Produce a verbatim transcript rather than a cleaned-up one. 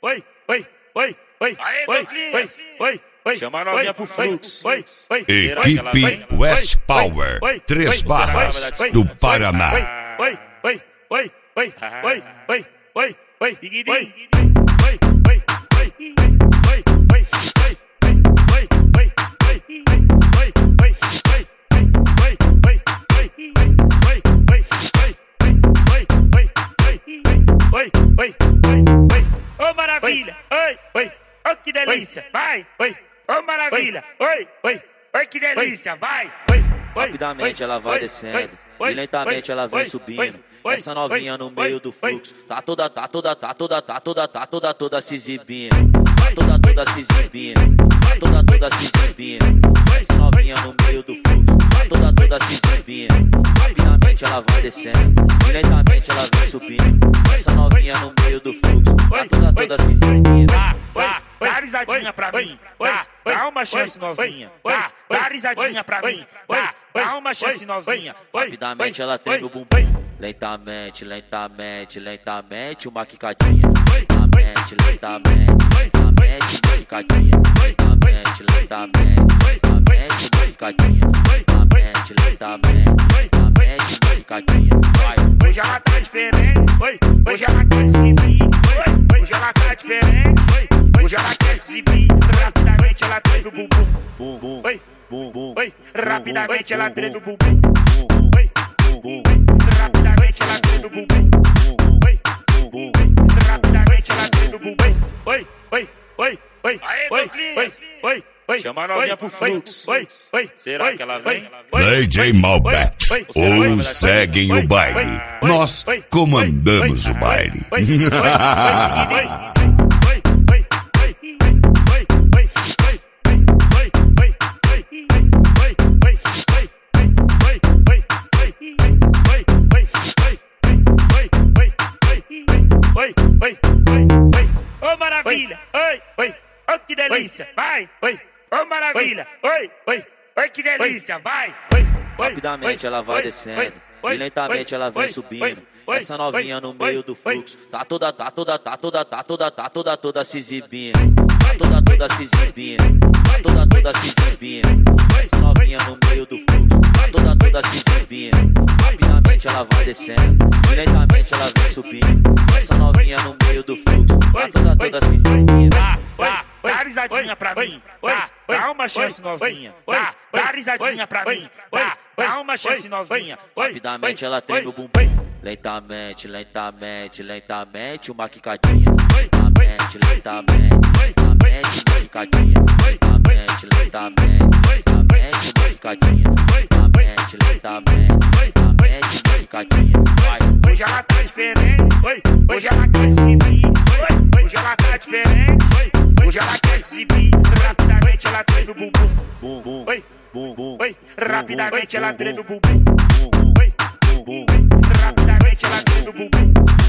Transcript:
oi, oi, oi, oi, Aê, oi, meu cliente. oi, oi, Chama a novinha pro fluxo. oi, oi, Equipe West Power, Três Barras do Paraná. oi, oi, oi, oi, oi, oi, oi, oi, Digidi. oi, oi, oi, oi, oi, oi, oi, oi, oi, Ô maravilha, oi, oi, ô que delícia, vai, oi, ô maravilha, oi, oi, oi que delícia, vai. oi, Rapidamente ela vai descendo e lentamente ela vem subindo. Essa novinha no meio do fluxo tá toda, tá toda, tá toda, tá toda, tá toda, toda se exibindo. Tá toda, toda se exibindo. Tá toda, toda se exibindo. Essa novinha no meio do fluxo tá toda, toda se exibindo. Rapidamente ela vai descendo e lentamente ela vem subindo. Essa novinha no meio do fluxo tá toda, toda se exibindo. Dá, dá, dá risadinha pra mim, dá, dá uma chance novinha, dá, dá risadinha pra mim, dá, dá uma chance novinha. Rapidamente ela treme o bumbum. Lentamente, lentamente, lentamente, uma quicadinha. Lentamente, lentamente, lentamente, uma quicadinha. Lentamente, lentamente, lentamente, uma quicadinha. Lentamente, lentamente, lentamente, uma quicadinha. Vai. Hoje ela tá diferente, hoje ela quer se exibir, hoje ela tá diferente, hoje ela quer se exibir. Rapidamente ela treme o bumbum, Bum, bum, oi, bum, bum. oi, rapidamente ela treme o bumbum, oi, rapidamente ela treme o bumbum, oi, rapidamente ela treme o bumbum. oi, oi, oi, oi, Aê, oi, meu cliente. oi, oi, Chama a novinha pro fluxo. oi, oi, Será oi, que ela oi, vem? oi, D J oi, Malbec, oi, ou oi, seguem oi, o baile. oi, Nós oi, comandamos oi, o baile. oi, oi, oi, oi, oi, oi, oi, oi, oi, oi, oi, oi, Ô maravilha, oi, oi, ô que delícia, vai, oi, ô maravilha, oi, oi, oi que delícia, vai. oi, Rapidamente ela vai descendo e lentamente ela vem subindo. Essa novinha no meio do fluxo tá toda, tá toda, tá toda, tá toda, tá toda, toda se exibindo. Tá toda, toda se exibindo. Tá toda, toda se exibindo. Essa novinha no meio do fluxo tá toda, toda se exibindo. Rapidamente ela vai descendo e lentamente ela vem subindo. Essa novinha no meio do fluxo tá toda, toda se exibindo. Dá, dá, dá risadinha pra mim, dá, dá uma chance novinha, dá, dá risadinha pra mim, dá, dá uma chance novinha. Rapidamente ela treme o bumbum. Lentamente, lentamente, lentamente, uma quicadinha. Lentamente, lentamente, lentamente, uma quicadinha. Lentamente, lentamente, lentamente, uma quicadinha. Lentamente, lentamente, lentamente, uma quicadinha. Vai. Hoje ela tá diferente, hoje ela quer se exibir, hoje ela tá diferente, hoje ela quer se exibir. Rapidamente ela treme o bumbum, Bum, bum, oi, bum, bum. oi, rapidamente ela treme o bumbum, Bum, bum, bum, bum. rapidamente ela treme o bumbum.